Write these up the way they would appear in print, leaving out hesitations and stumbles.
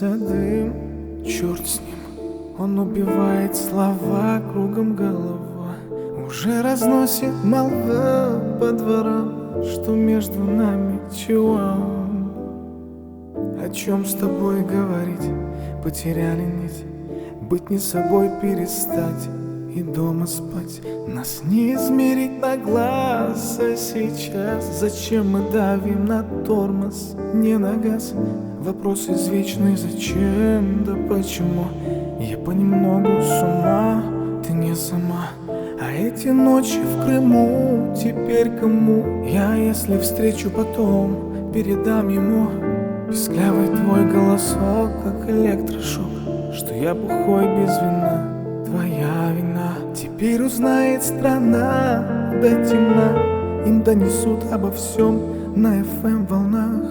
Остался дым, черт с ним. Он убивает слова, кругом голова. Уже разносит молва по дворам, что между нами чего? О чем с тобой говорить? Потеряли нить. Быть не собой перестать и дома спать. Нас не измерить на глаз, а сейчас зачем мы давим на тормоз, не на газ? Вопрос извечный: зачем, да почему? Я понемногу с ума, ты не сама. А эти ночи в Крыму теперь кому? Я, если встречу потом, передам ему писклявый твой голосок, как электрошок, что я бухой без вина, твоя вина. Теперь узнает страна до темна, им донесут обо всем на FM волнах.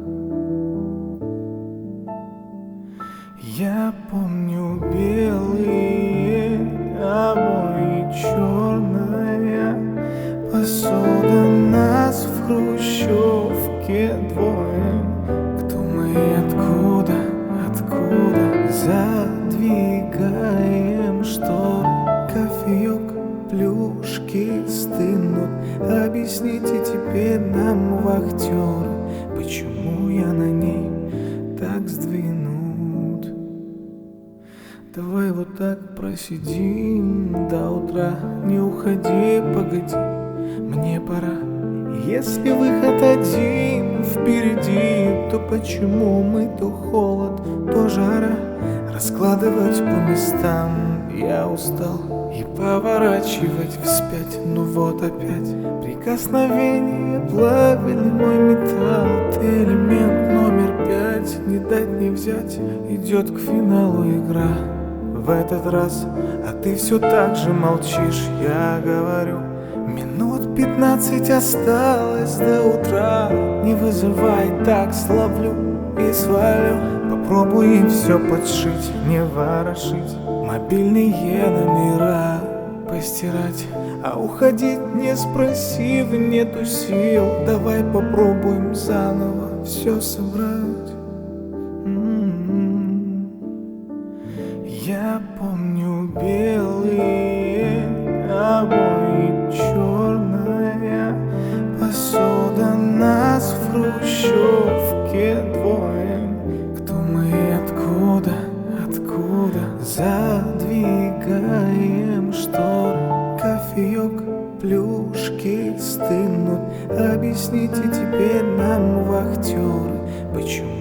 Я помню белые обои, черная посуда, нас в хрущевке двое. Кто мы, откуда, откуда? Задвигаем шторы, кофеек, плюшки стынут. Объясните теперь нам, вахтеры, почему я на ней так сдвинут. Давай вот так просидим до утра, не уходи, погоди, мне пора. Если выход один впереди, то почему мы то холод, то жара? Раскладывать по местам я устал и поворачивать вспять. Ну вот опять прикосновение плавили мой металл. Ты элемент номер 5, не дать не взять. Идет к финалу игра в этот раз, а ты все так же молчишь. Я говорю, минут 15 осталось до утра. Не вызывай, так словлю и свалю. Попробуй им все подшить, не ворошить, мобильные номера постирать. А уходить не спросив, нету сил. Давай попробуем заново все собрать. Я помню белые обои, черная посуда, нас в хрущевке двое. Кто мы, откуда, откуда? Задвигаем шторы, кофеек, плюшки стынут. Объясните теперь нам, вахтеры, почему